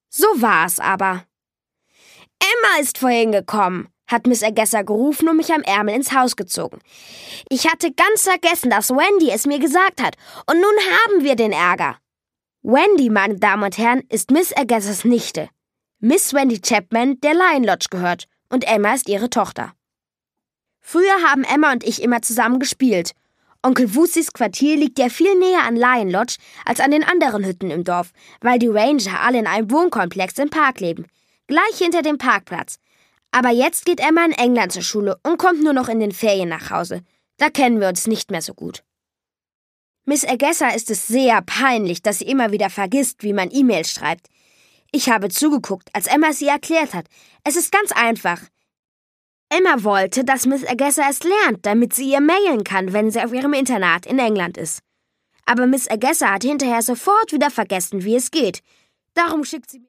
So war es aber. »Emma ist vorhin gekommen«, hat Miss Agasser gerufen und mich am Ärmel ins Haus gezogen. Ich hatte ganz vergessen, dass Wendy es mir gesagt hat. Und nun haben wir den Ärger. Wendy, meine Damen und Herren, ist Miss Agassers Nichte. Miss Wendy Chapman, der Lion Lodge gehört. Und Emma ist ihre Tochter. Früher haben Emma und ich immer zusammen gespielt. Onkel Wusis Quartier liegt ja viel näher an Lion Lodge als an den anderen Hütten im Dorf, weil die Ranger alle in einem Wohnkomplex im Park leben. Gleich hinter dem Parkplatz. Aber jetzt geht Emma in England zur Schule und kommt nur noch in den Ferien nach Hause. Da kennen wir uns nicht mehr so gut. Miss Agasser ist es sehr peinlich, dass sie immer wieder vergisst, wie man E-Mails schreibt. Ich habe zugeguckt, als Emma es ihr erklärt hat. Es ist ganz einfach. Emma wollte, dass Miss Agasser es lernt, damit sie ihr mailen kann, wenn sie auf ihrem Internat in England ist. Aber Miss Agasser hat hinterher sofort wieder vergessen, wie es geht. Darum schickt sie mir